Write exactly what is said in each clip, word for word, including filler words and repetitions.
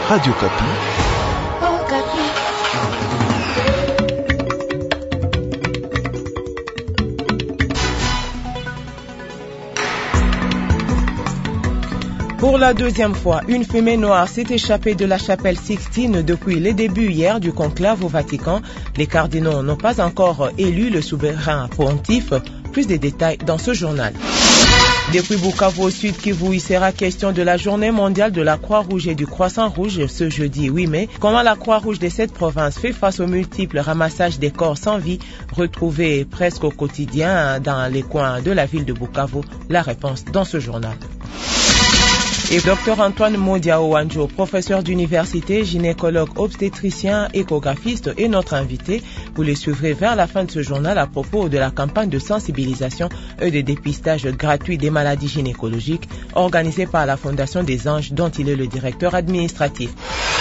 Radio Kapi. Oh, Kapi. Pour la deuxième fois, une fumée noire s'est échappée de la chapelle Sixtine depuis les débuts hier du conclave au Vatican. Les cardinaux n'ont pas encore élu le souverain pontife. Plus de détails dans ce journal. Depuis Bukavu au Sud Kivu, il sera question de la journée mondiale de la Croix-Rouge et du Croissant-Rouge ce jeudi huit mai. Comment la Croix-Rouge de cette province fait face aux multiples ramassages des corps sans vie retrouvés presque au quotidien dans les coins de la ville de Bukavu? La réponse dans ce journal. Et Docteur Antoine Modiao Wanjo, professeur d'université, gynécologue, obstétricien, échographiste est notre invité. Vous les suivrez vers la fin de ce journal à propos de la campagne de sensibilisation et de dépistage gratuit des maladies gynécologiques organisée par la Fondation des Anges dont il est le directeur administratif.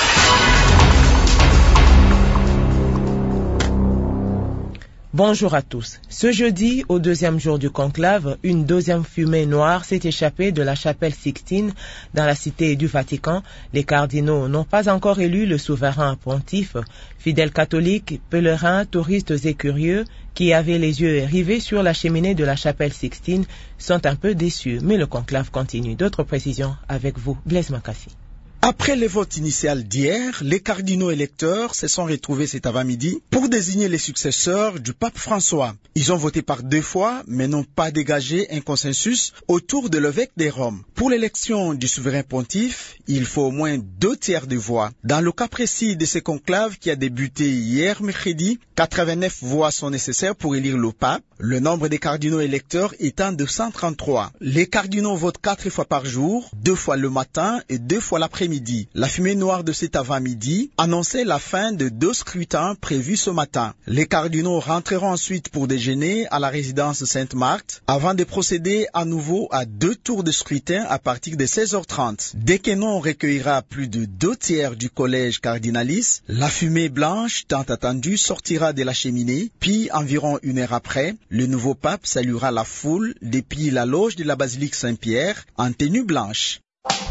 Bonjour à tous. Ce jeudi, au deuxième jour du conclave, une deuxième fumée noire s'est échappée de la chapelle Sixtine dans la cité du Vatican. Les cardinaux n'ont pas encore élu le souverain pontife. Fidèles catholiques, pèlerins, touristes et curieux qui avaient les yeux rivés sur la cheminée de la chapelle Sixtine sont un peu déçus, mais le conclave continue. D'autres précisions avec vous, Blaise Makassi. Après les votes initiaux d'hier, les cardinaux électeurs se sont retrouvés cet avant-midi pour désigner les successeurs du pape François. Ils ont voté par deux fois, mais n'ont pas dégagé un consensus autour de l'évêque de Rome. Pour l'élection du souverain pontife, il faut au moins deux tiers de voix. Dans le cas précis de ce conclave qui a débuté hier mercredi, quatre-vingt-neuf voix sont nécessaires pour élire le pape, le nombre des cardinaux électeurs étant de cent trente-trois. Les cardinaux votent quatre fois par jour, deux fois le matin et deux fois l'après-midi. Midi. La fumée noire de cet avant-midi annonçait la fin de deux scrutins prévus ce matin. Les cardinaux rentreront ensuite pour déjeuner à la résidence Sainte-Marthe avant de procéder à nouveau à deux tours de scrutin à partir de seize heures trente. Dès que l'on recueillera plus de deux tiers du collège cardinalice, la fumée blanche tant attendue sortira de la cheminée, puis environ une heure après, le nouveau pape saluera la foule depuis la loge de la basilique Saint-Pierre en tenue blanche.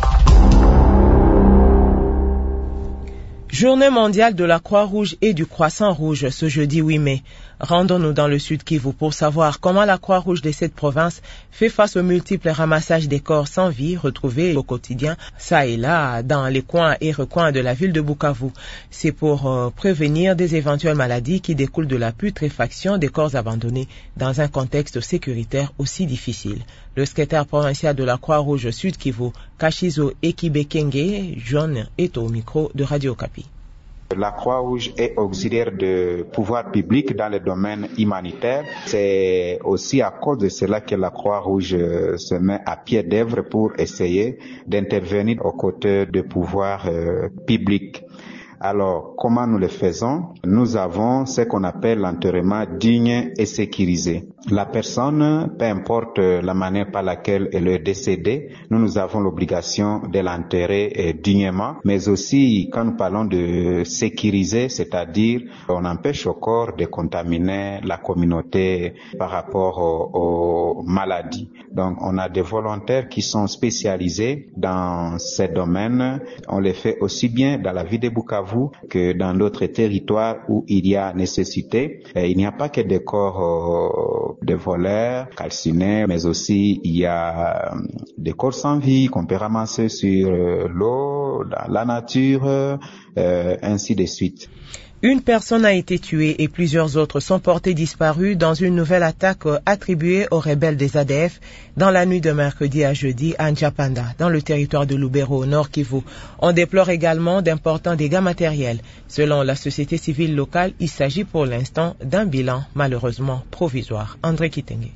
Journée mondiale de la Croix-Rouge et du Croissant-Rouge ce jeudi huit mai. Rendons-nous dans le Sud Kivu pour savoir comment la Croix-Rouge de cette province fait face aux multiples ramassages des corps sans vie retrouvés au quotidien, ça et là, dans les coins et recoins de la ville de Bukavu. C'est pour euh, prévenir des éventuelles maladies qui découlent de la putréfaction des corps abandonnés dans un contexte sécuritaire aussi difficile. Le secrétaire provincial de la Croix-Rouge Sud Kivu, Kashizo Ekibekenge, John, est au micro de Radio Kapi. La Croix-Rouge est auxiliaire de pouvoir public dans le domaine humanitaire. C'est aussi à cause de cela que la Croix-Rouge se met à pied d'œuvre pour essayer d'intervenir aux côtés de pouvoir euh, public. Alors, comment nous le faisons? Nous avons ce qu'on appelle l'enterrement digne et sécurisé. La personne, peu importe la manière par laquelle elle est décédée, nous, nous avons l'obligation de l'enterrer dignement, mais aussi quand nous parlons de sécuriser, c'est-à-dire on empêche au corps de contaminer la communauté par rapport aux, aux maladies. Donc, on a des volontaires qui sont spécialisés dans ces domaines. On les fait aussi bien dans la ville de Bukavu que dans d'autres territoires où il y a nécessité. Et il n'y a pas que des corps euh, de voleurs, calcinés, mais aussi il y a euh, des corps sans vie qu'on peut ramasser sur euh, l'eau, dans la nature, euh, ainsi de suite. Une personne a été tuée et plusieurs autres sont portés disparus dans une nouvelle attaque attribuée aux rebelles des A D F dans la nuit de mercredi à jeudi à Ndjapanda, dans le territoire de Lubero, au Nord Kivu. On déplore également d'importants dégâts matériels. Selon la société civile locale, il s'agit pour l'instant d'un bilan malheureusement provisoire. André Kitenge.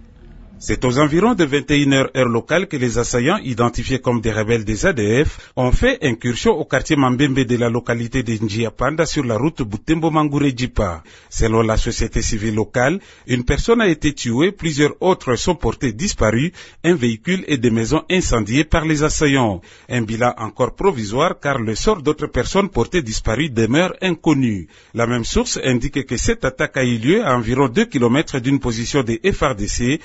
C'est aux environs de vingt et une heures heure locale que les assaillants, identifiés comme des rebelles des A D F, ont fait incursion au quartier Mambembe de la localité de Ndjapanda sur la route Butembo-Mangure-Djipa. Selon la société civile locale, une personne a été tuée, plusieurs autres sont portés disparus, un véhicule et des maisons incendiées par les assaillants. Un bilan encore provisoire car le sort d'autres personnes portées disparues demeure inconnu. La même source indique que cette attaque a eu lieu à environ deux kilomètres d'une position des F A R D C et a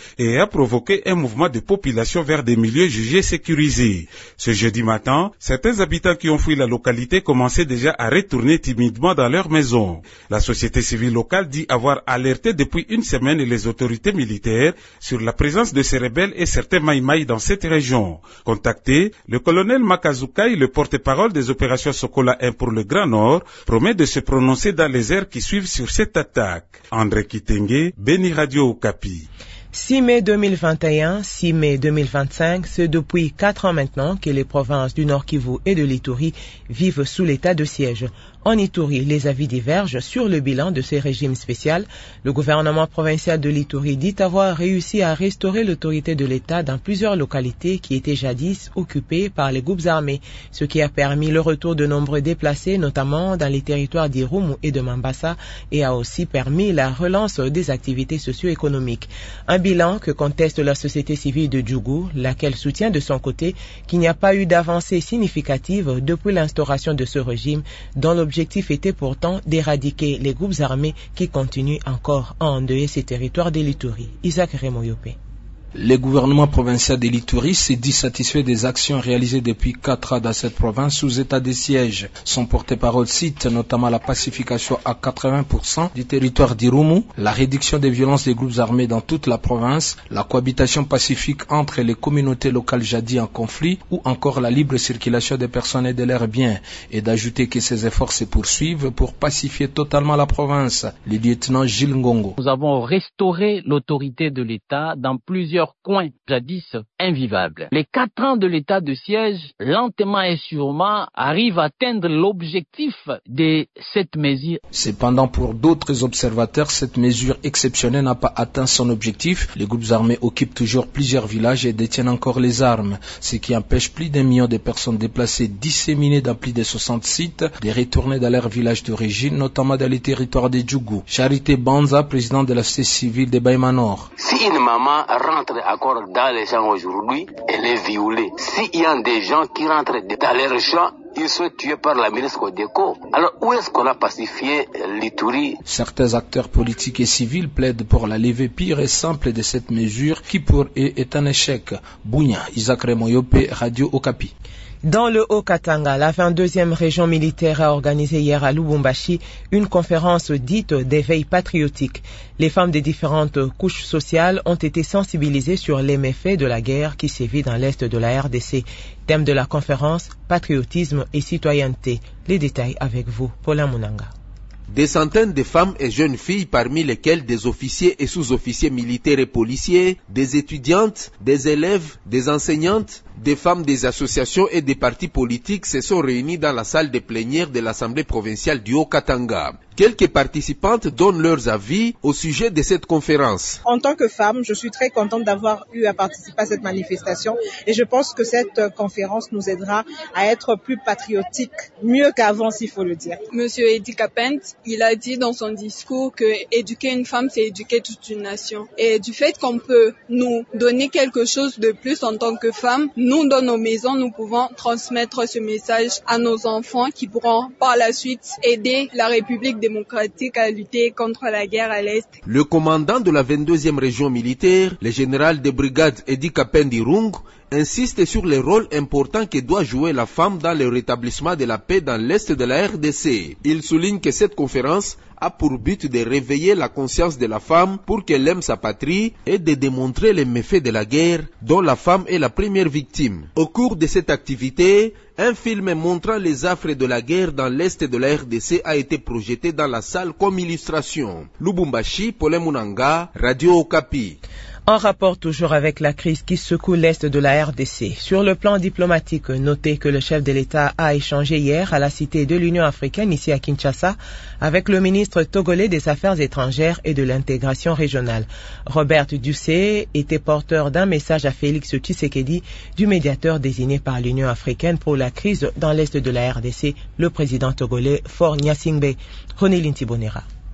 provoqué un mouvement de population vers des milieux jugés sécurisés. Ce jeudi matin, certains habitants qui ont fui la localité commençaient déjà à retourner timidement dans leur maison. La société civile locale dit avoir alerté depuis une semaine les autorités militaires sur la présence de ces rebelles et certains maïmaï dans cette région. Contacté, le colonel Makazukai, le porte-parole des opérations Sokola un pour le Grand Nord, promet de se prononcer dans les heures qui suivent sur cette attaque. André Kitenge, Beni Radio Okapi. six mai deux mille vingt et un, six mai deux mille vingt-cinq, c'est depuis quatre ans maintenant que les provinces du Nord Kivu et de l'Ituri vivent sous l'état de siège. En Ituri, les avis divergent sur le bilan de ce régime spécial. Le gouvernement provincial de l'Ituri dit avoir réussi à restaurer l'autorité de l'État dans plusieurs localités qui étaient jadis occupées par les groupes armés, ce qui a permis le retour de nombreux déplacés, notamment dans les territoires d'Irumu et de Mambasa, et a aussi permis la relance des activités socio-économiques. Un bilan que conteste la société civile de Djougou, laquelle soutient de son côté qu'il n'y a pas eu d'avancée significative depuis l'instauration de ce régime, dont l'objectif était pourtant d'éradiquer les groupes armés qui continuent encore à endeuiller ces territoires de l'Ituri. Isaac Remoyope. Le gouvernement provincial de l'Ituri s'est dit satisfait des actions réalisées depuis quatre ans dans cette province sous état de siège. Son porte-parole cite notamment la pacification à quatre-vingts pour cent du territoire d'Irumu, la réduction des violences des groupes armés dans toute la province, la cohabitation pacifique entre les communautés locales jadis en conflit ou encore la libre circulation des personnes et de leurs biens, et d'ajouter que ces efforts se poursuivent pour pacifier totalement la province. Le lieutenant Gilles Ngongo. Nous avons restauré l'autorité de l'État dans plusieurs coins jadis invivables. Les quatre ans de l'état de siège, lentement et sûrement, arrivent à atteindre l'objectif de cette mesure. Cependant, pour d'autres observateurs, cette mesure exceptionnelle n'a pas atteint son objectif. Les groupes armés occupent toujours plusieurs villages et détiennent encore les armes, ce qui empêche plus d'un million de personnes déplacées disséminées dans plus de soixante sites de retourner dans leur village d'origine, notamment dans les territoires de Djougou. Charité Banza, président de la société civile de Baïma Nord. Si une maman rentre encore dans les champs aujourd'hui, elle est violée. S'il y a des gens qui rentrent dans les champs, ils sont tués par la milice Codeco. Alors où est-ce qu'on a pacifié l'Ituri? Certains acteurs politiques et civils plaident pour la levée pure et simple de cette mesure qui pour eux est un échec. Bounia, Isaac Remoyope, Radio Okapi. Dans le Haut-Katanga, la vingt-deuxième région militaire a organisé hier à Lubumbashi une conférence dite d'éveil patriotique. Les femmes des différentes couches sociales ont été sensibilisées sur les méfaits de la guerre qui sévit dans l'est de la R D C. Thème de la conférence, patriotisme et citoyenneté. Les détails avec vous, Paula Munanga. Des centaines de femmes et jeunes filles, parmi lesquelles des officiers et sous-officiers militaires et policiers, des étudiantes, des élèves, des enseignantes, des femmes des associations et des partis politiques se sont réunies dans la salle de plénière de l'Assemblée provinciale du Haut-Katanga. Quelques participantes donnent leurs avis au sujet de cette conférence. En tant que femme, je suis très contente d'avoir eu à participer à cette manifestation et je pense que cette conférence nous aidera à être plus patriotiques, mieux qu'avant s'il faut le dire. Monsieur Edi Kapent, il a dit dans son discours que éduquer une femme, c'est éduquer toute une nation. Et du fait qu'on peut nous donner quelque chose de plus en tant que femme, nous dans nos maisons, nous pouvons transmettre ce message à nos enfants qui pourront par la suite aider la République démocratique à lutter contre la guerre à l'Est. Le commandant de la vingt-deuxième région militaire, le général de brigade Edi Kapendi Rung, insiste sur le rôle important que doit jouer la femme dans le rétablissement de la paix dans l'Est de la R D C. Il souligne que cette conférence a pour but de réveiller la conscience de la femme pour qu'elle aime sa patrie et de démontrer les méfaits de la guerre dont la femme est la première victime. Au cours de cette activité, un film montrant les affres de la guerre dans l'Est de la R D C a été projeté dans la salle comme illustration. Lubumbashi, Paulin Munanga, Radio Okapi. En rapport toujours avec la crise qui secoue l'Est de la R D C. Sur le plan diplomatique, notez que le chef de l'État a échangé hier à la Cité de l'Union africaine ici à Kinshasa avec le ministre togolais des Affaires étrangères et de l'intégration régionale. Robert Dussé était porteur d'un message à Félix Tshisekedi, du médiateur désigné par l'Union africaine pour la crise dans l'Est de la R D C, le président togolais Faure Gnassingbé. Ronélin Tibonera.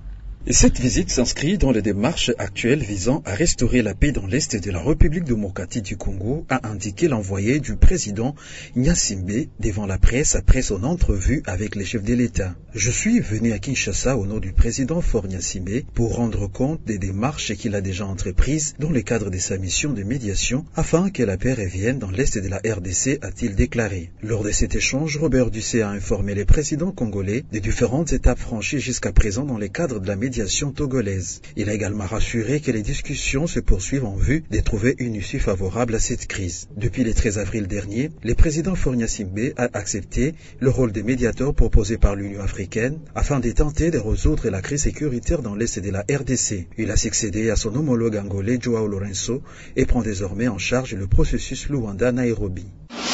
Et cette visite s'inscrit dans les démarches actuelles visant à restaurer la paix dans l'Est de la République démocratique du Congo, a indiqué l'envoyé du président Gnassingbé devant la presse après son entrevue avec les chefs de l'État. Je suis venu à Kinshasa au nom du président Faure Gnassingbé pour rendre compte des démarches qu'il a déjà entreprises dans le cadre de sa mission de médiation afin que la paix revienne dans l'Est de la R D C, a-t-il déclaré. Lors de cet échange, Robert Dussé a informé les présidents congolais des différentes étapes franchies jusqu'à présent dans le cadre de la médiation togolaise. Il a également rassuré que les discussions se poursuivent en vue de trouver une issue favorable à cette crise. Depuis le treize avril dernier, le président Faure Gnassingbé a accepté le rôle de médiateur proposé par l'Union africaine afin de tenter de résoudre la crise sécuritaire dans l'Est de la R D C. Il a succédé à son homologue angolais Joao Lourenço et prend désormais en charge le processus Luanda-Nairobi.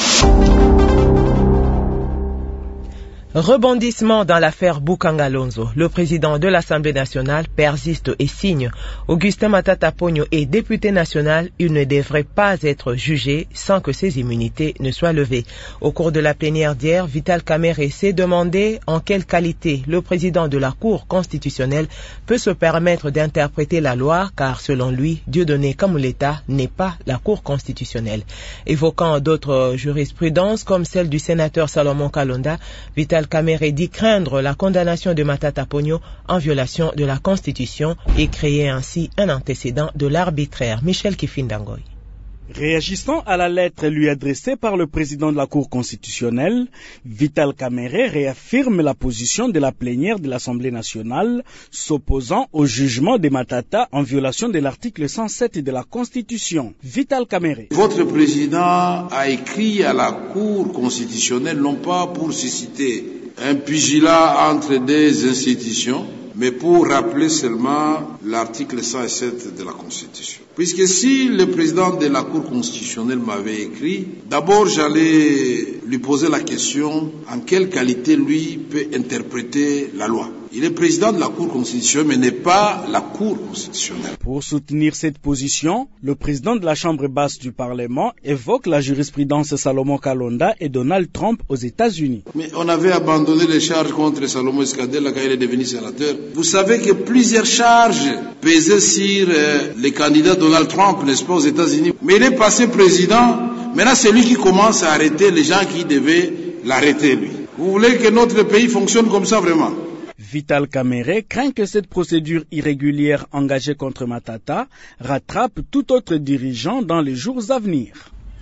Rebondissement dans l'affaire Boukangalonzo. Le président de l'Assemblée nationale persiste et signe. Augustin Matata Ponyo est député national. Il ne devrait pas être jugé sans que ses immunités ne soient levées. Au cours de la plénière d'hier, Vital Kamerhe s'est demandé en quelle qualité le président de la Cour constitutionnelle peut se permettre d'interpréter la loi, car selon lui, Dieudonné Kamuleta n'est pas la Cour constitutionnelle. Évoquant d'autres jurisprudences comme celle du sénateur Salomon Kalonda, Vital Kamerhe dit craindre la condamnation de Matata Ponyo en violation de la Constitution et créer ainsi un antécédent de l'arbitraire. Michel Kifindangoy. Réagissant à la lettre lui adressée par le président de la Cour constitutionnelle, Vital Kamerhe réaffirme la position de la plénière de l'Assemblée nationale s'opposant au jugement de Matata en violation de l'article cent sept de la Constitution. Vital Kamerhe. Votre président a écrit à la Cour constitutionnelle non pas pour susciter un pugilat entre des institutions, mais pour rappeler seulement l'article cent sept de la Constitution. Puisque si le président de la Cour constitutionnelle m'avait écrit, d'abord j'allais lui poser la question en quelle qualité lui peut interpréter la loi. Il est président de la Cour constitutionnelle, mais n'est pas la Cour constitutionnelle. Pour soutenir cette position, le président de la Chambre basse du Parlement évoque la jurisprudence Salomon Kalonda et Donald Trump aux États-Unis. Mais on avait abandonné les charges contre Salomon Escadella quand il est devenu sénateur. Vous savez que plusieurs charges pesaient sur euh, les candidats Donald Trump, n'est-ce pas, aux États-Unis. Mais il est passé président. Maintenant, c'est lui qui commence à arrêter les gens qui devaient l'arrêter, lui. Vous voulez que notre pays fonctionne comme ça, vraiment? Vital Kamerhe craint que cette procédure irrégulière engagée contre Matata rattrape tout autre dirigeant dans les jours à venir.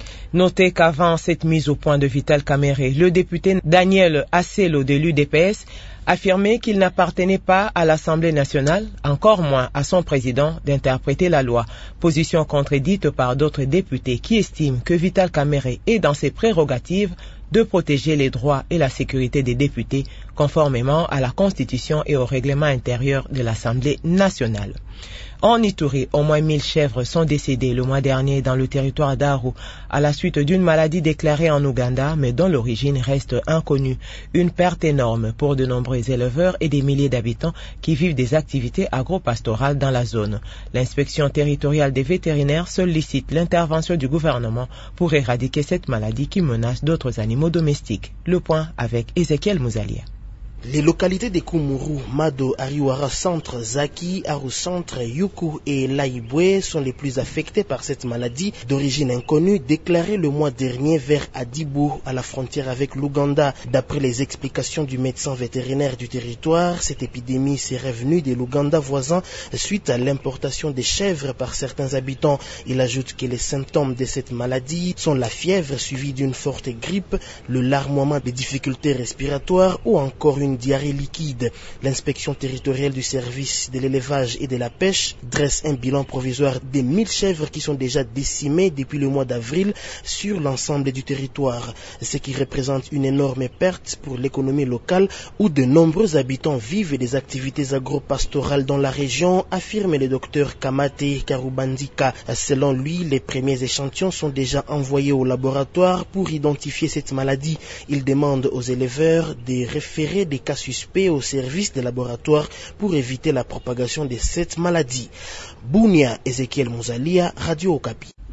Notez qu'avant cette mise au point de Vital Kamerhe, le député Daniel Asselo de l'U D P S affirmait qu'il n'appartenait pas à l'Assemblée nationale, encore moins à son président, d'interpréter la loi. Position contredite par d'autres députés qui estiment que Vital Kamerhe est dans ses prérogatives de protéger les droits et la sécurité des députés conformément à la Constitution et au règlement intérieur de l'Assemblée nationale. En Ituri, au moins mille chèvres sont décédées le mois dernier dans le territoire d'Aru à la suite d'une maladie déclarée en Ouganda mais dont l'origine reste inconnue. Une perte énorme pour de nombreux éleveurs et des milliers d'habitants qui vivent des activités agro-pastorales dans la zone. L'inspection territoriale des vétérinaires sollicite l'intervention du gouvernement pour éradiquer cette maladie qui menace d'autres animaux domestiques. Le point avec Ezekiel Mouzalia. Les localités de Kumuru, Mado, Ariwara Centre, Zaki, Aru Centre, Yuku et Laibwe sont les plus affectées par cette maladie d'origine inconnue déclarée le mois dernier vers Adibou à la frontière avec l'Ouganda. D'après les explications du médecin vétérinaire du territoire, cette épidémie serait venue de l'Ouganda voisin suite à l'importation des chèvres par certains habitants. Il ajoute que les symptômes de cette maladie sont la fièvre suivie d'une forte grippe, le larmoiement des difficultés respiratoires ou encore une diarrhée liquide. L'inspection territoriale du service de l'élevage et de la pêche dresse un bilan provisoire des mille chèvres qui sont déjà décimées depuis le mois d'avril sur l'ensemble du territoire, ce qui représente une énorme perte pour l'économie locale où de nombreux habitants vivent des activités agro-pastorales dans la région, affirme le docteur Kamate Karubandika. Selon lui, les premiers échantillons sont déjà envoyés au laboratoire pour identifier cette maladie. Il demande aux éleveurs de référer des cas suspects au service des laboratoires pour éviter la propagation de cette maladie. Bounia, Ezekiel Mouzalia, Radio Okapi.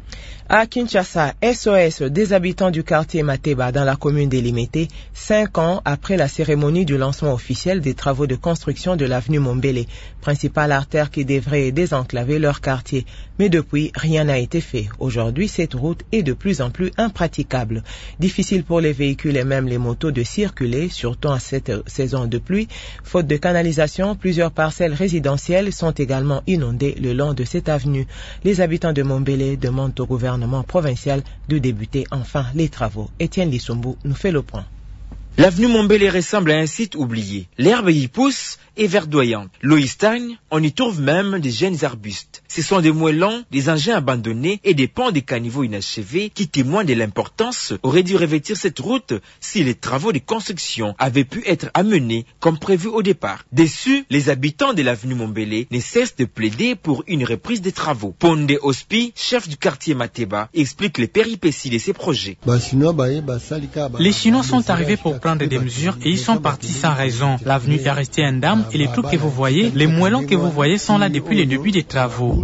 À Kinshasa, S O S des habitants du quartier Mateba dans la commune d'Elimete, cinq ans après la cérémonie du lancement officiel des travaux de construction de l'avenue Mombele, principale artère qui devrait désenclaver leur quartier. Mais depuis, rien n'a été fait. Aujourd'hui, cette route est de plus en plus impraticable. Difficile pour les véhicules et même les motos de circuler, surtout en cette saison de pluie. Faute de canalisation, plusieurs parcelles résidentielles sont également inondées le long de cette avenue. Les habitants de Mombele demandent au gouvernement provincial de débuter enfin les travaux. Étienne Lissombo nous fait le point. L'avenue Mombele ressemble à un site oublié. L'herbe y pousse et verdoyante. L'eau y stagne, on y trouve même des jeunes arbustes. Ce sont des moellons, des engins abandonnés et des ponts des caniveaux inachevés qui témoignent de l'importance aurait dû revêtir cette route si les travaux de construction avaient pu être amenés comme prévu au départ. Déçus, les habitants de l'avenue Mombele ne cessent de plaider pour une reprise des travaux. Ponde Ospi, chef du quartier Mateba, explique les péripéties de ces projets. Les Chinois sont arrivés pour prendre des mesures et ils sont partis sans raison. L'avenue est restée indemne et les trous que vous voyez, les moellons que vous voyez sont là depuis le début des travaux.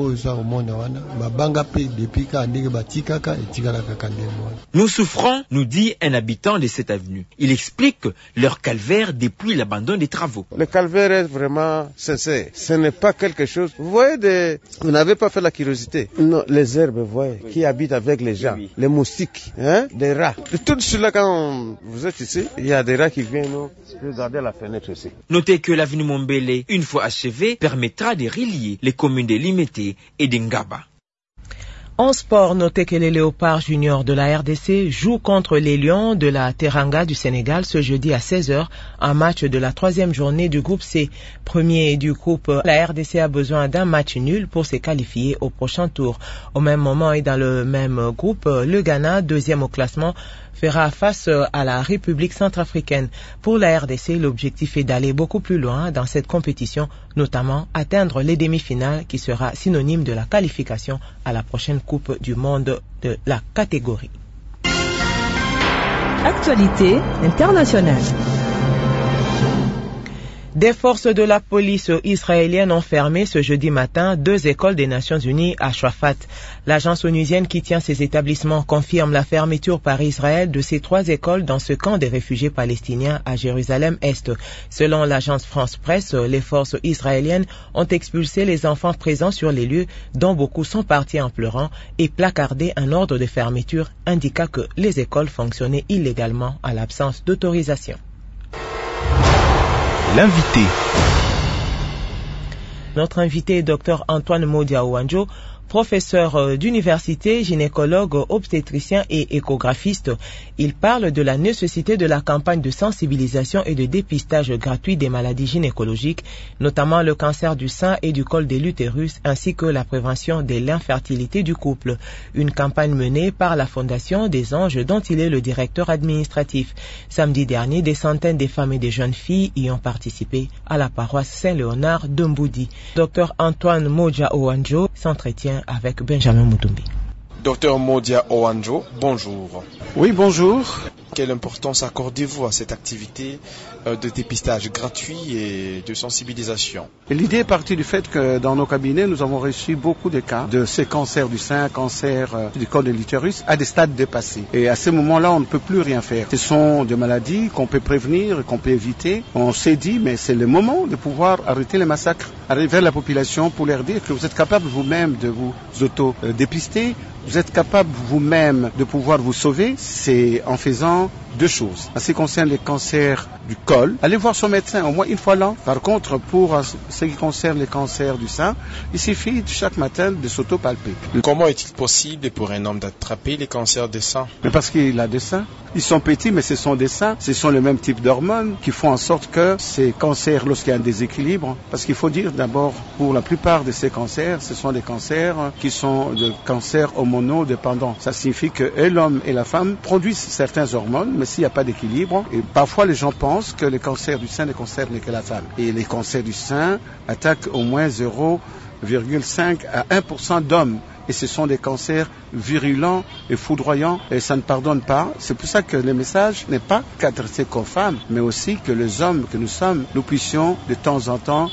Nous souffrons, nous dit un habitant de cette avenue. Il explique leur calvaire depuis l'abandon des travaux. Le calvaire est vraiment sincère. Ce n'est pas quelque chose. Vous voyez, des... vous n'avez pas fait la curiosité. Non, les herbes, vous voyez, oui, qui habitent avec les gens, oui, les moustiques, hein, des rats. Et tout cela, quand vous êtes ici, il y a des rats qui viennent nous regarder la fenêtre ici. Notez que l'avenue Mombele, une fois achevée, permettra de relier les communes de Limete et de Ngaba. En sport, notez que les Léopards juniors de la R D C jouent contre les Lions de la Teranga du Sénégal ce jeudi à seize heures, un match de la troisième journée du groupe C. Premier du groupe, la R D C a besoin d'un match nul pour se qualifier au prochain tour. Au même moment et dans le même groupe, le Ghana, deuxième au classement, fera face à la République centrafricaine. Pour la R D C, l'objectif est d'aller beaucoup plus loin dans cette compétition, notamment atteindre les demi-finales qui sera synonyme de la qualification à la prochaine Coupe du monde de la catégorie. Actualité internationale. Des forces de la police israélienne ont fermé ce jeudi matin deux écoles des Nations Unies à Shafat. L'agence onusienne qui tient ces établissements confirme la fermeture par Israël de ces trois écoles dans ce camp des réfugiés palestiniens à Jérusalem-Est. Selon l'agence France Presse, les forces israéliennes ont expulsé les enfants présents sur les lieux, dont beaucoup sont partis en pleurant, et placardé un ordre de fermeture indiquant que les écoles fonctionnaient illégalement à l'absence d'autorisation. L'invité. Notre invité est Dr Antoine Modia Ouandjo, professeur d'université, gynécologue, obstétricien et échographiste. Il parle de la nécessité de la campagne de sensibilisation et de dépistage gratuit des maladies gynécologiques, notamment le cancer du sein et du col de l'utérus, ainsi que la prévention de l'infertilité du couple. Une campagne menée par la Fondation des Anges dont il est le directeur administratif. Samedi dernier, des centaines de femmes et de jeunes filles y ont participé à la paroisse Saint-Léonard de Mboudi. Docteur Antoine Modia Ouandjo s'entretient avec Benjamin Moutoumbi. Docteur Modia Ouandjo, bonjour. Oui, bonjour. Quelle importance accordez-vous à cette activité de dépistage gratuit et de sensibilisation? L'idée est partie du fait que dans nos cabinets, nous avons reçu beaucoup de cas de ces cancers du sein, cancer du col de l'utérus à des stades dépassés. Et à ce moment-là, on ne peut plus rien faire. Ce sont des maladies qu'on peut prévenir et qu'on peut éviter. On s'est dit, mais c'est le moment de pouvoir arrêter les massacres, arriver vers la population pour leur dire que vous êtes capable vous-même de vous auto-dépister, vous êtes capable vous-même de pouvoir vous sauver. C'est en faisant deux choses. En ce qui concerne les cancers du col, allez voir son médecin au moins une fois l'an. Par contre, pour ce qui concerne les cancers du sein, il suffit chaque matin de s'auto-palper. Comment est-il possible pour un homme d'attraper les cancers des seins? Mais parce qu'il a des seins. Ils sont petits, mais ce sont des seins. Ce sont le même type d'hormones qui font en sorte que ces cancers, lorsqu'il y a un déséquilibre, parce qu'il faut dire d'abord, pour la plupart de ces cancers, ce sont des cancers qui sont des cancers hormonodépendants. Ça signifie que et l'homme et la femme produisent certaines hormones, mais s'il n'y a pas d'équilibre, et parfois les gens pensent que les cancers du sein ne concernent que la femme. Et les cancers du sein attaquent au moins zéro virgule cinq à un pour cent d'hommes. Et ce sont des cancers virulents et foudroyants, et ça ne pardonne pas. C'est pour ça que le message n'est pas qu'adressé qu'aux femmes, mais aussi que les hommes que nous sommes, nous puissions de temps en temps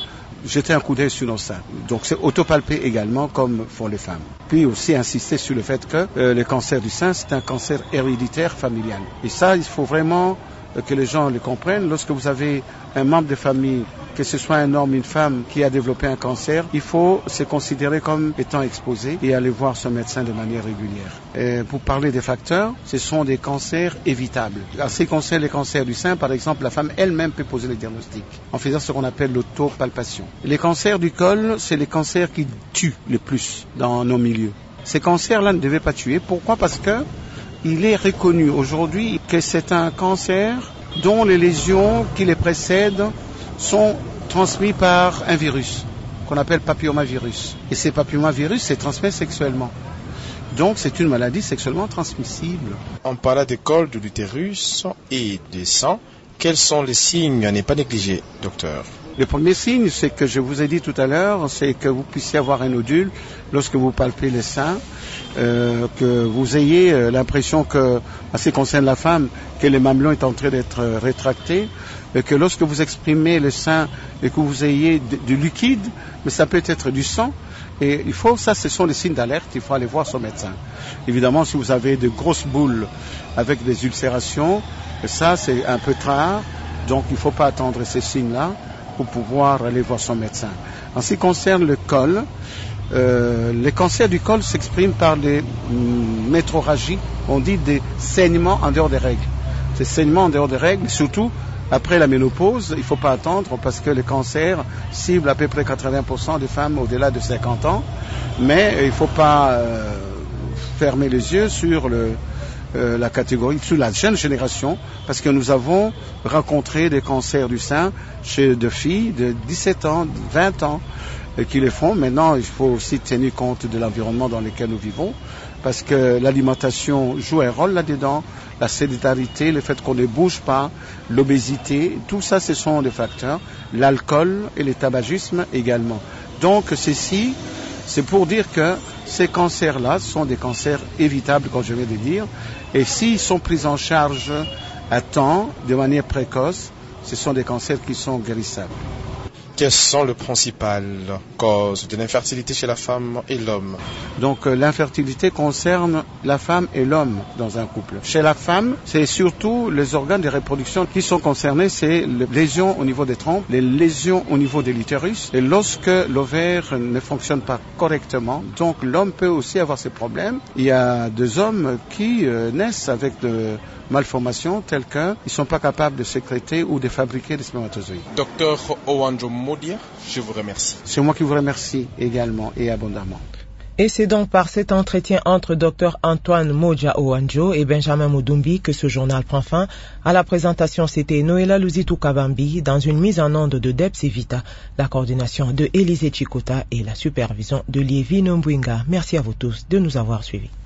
jeter un coup d'œil sur nos seins. Donc c'est autopalper également comme font les femmes. Puis aussi insister sur le fait que euh, le cancer du sein, c'est un cancer héréditaire familial. Et ça, il faut vraiment euh, que les gens le comprennent. Lorsque vous avez un membre de famille, que ce soit un homme ou une femme qui a développé un cancer, il faut se considérer comme étant exposé et aller voir son médecin de manière régulière. Et pour parler des facteurs, ce sont des cancers évitables. En ce qui concerne les cancers du sein, par exemple, la femme elle-même peut poser le diagnostic en faisant ce qu'on appelle l'autopalpation. Les cancers du col, c'est les cancers qui tuent le plus dans nos milieux. Ces cancers-là ne devaient pas tuer. Pourquoi? Parce que il est reconnu aujourd'hui que c'est un cancer dont les lésions qui les précèdent sont transmis par un virus qu'on appelle papillomavirus. Et ces papillomavirus se transmettent sexuellement. Donc c'est une maladie sexuellement transmissible. On parle des cols de l'utérus et des seins. Quels sont les signes à ne pas négliger, docteur? Le premier signe, c'est que je vous ai dit tout à l'heure, c'est que vous puissiez avoir un nodule lorsque vous palpez les seins, euh, que vous ayez euh, l'impression que, en ce qui concerne la femme, que le mamelon est en train d'être euh, rétracté, et que lorsque vous exprimez le sein et que vous ayez d- du liquide, mais ça peut être du sang, et il faut, ça ce sont les signes d'alerte, il faut aller voir son médecin. Évidemment, si vous avez de grosses boules avec des ulcérations, ça c'est un peu rare, donc il ne faut pas attendre ces signes-là pour pouvoir aller voir son médecin. En ce qui concerne le col, euh, les cancers du col s'expriment par des mm, métrorragies, on dit des saignements en dehors des règles. Ces saignements en dehors des règles, surtout après la ménopause, il ne faut pas attendre parce que le cancer cible à peu près quatre-vingts pour cent des femmes au-delà de cinquante ans, mais il ne faut pas euh, fermer les yeux sur le Euh, la catégorie, sur la jeune génération, parce que nous avons rencontré des cancers du sein chez des filles de dix-sept ans, vingt ans, euh, qui les font. Maintenant, il faut aussi tenir compte de l'environnement dans lequel nous vivons, parce que l'alimentation joue un rôle là-dedans, la sédentarité, le fait qu'on ne bouge pas, l'obésité, tout ça, ce sont des facteurs. L'alcool et le tabagisme également. Donc, ceci, c'est pour dire que ces cancers-là sont des cancers évitables, comme je viens de dire, et s'ils sont pris en charge à temps, de manière précoce, ce sont des cancers qui sont guérissables. Quelles sont les principales causes de l'infertilité chez la femme et l'homme? Donc euh, l'infertilité concerne la femme et l'homme dans un couple. Chez la femme, c'est surtout les organes de reproduction qui sont concernés, c'est les lésions au niveau des trompes, les lésions au niveau de l'utérus, et lorsque l'ovaire ne fonctionne pas correctement, donc l'homme peut aussi avoir ces problèmes. Il y a des hommes qui euh, naissent avec de malformations telles qu'ils ne sont pas capables de sécréter ou de fabriquer des spermatozoïdes. Docteur Owanjo Modia, je vous remercie. C'est moi qui vous remercie également et abondamment. Et c'est donc par cet entretien entre Dr Antoine Modia Owanjo et Benjamin Moudumbi que ce journal prend fin. À la présentation, c'était Noëlla Luzitou Kabambi dans une mise en onde de Debs Evita, la coordination de Élisée Chikota et la supervision de Liévi Nombwinga. Merci à vous tous de nous avoir suivis.